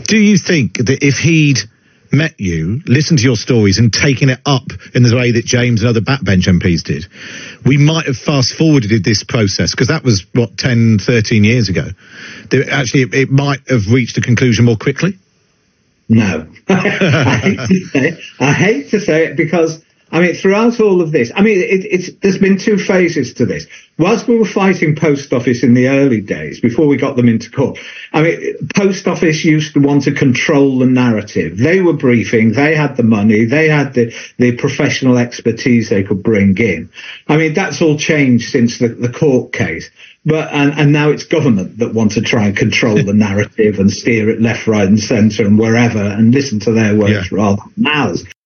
Do you think that if he'd met you, listened to your stories and taken it up in the way that James and other backbench MPs did, we might have fast-forwarded this process? Because that was, 10, 13 years ago. Actually, it might have reached a conclusion more quickly? No. I hate to say it because, throughout all of this, there's been two phases to this. Whilst we were fighting Post Office in the early days, before we got them into court, Post Office used to want to control the narrative. They were briefing, they had the money, they had the professional expertise they could bring in. That's all changed since the court case. But and now it's government that want to try and control the narrative and steer it left, right and centre and wherever and listen to their words rather than ours.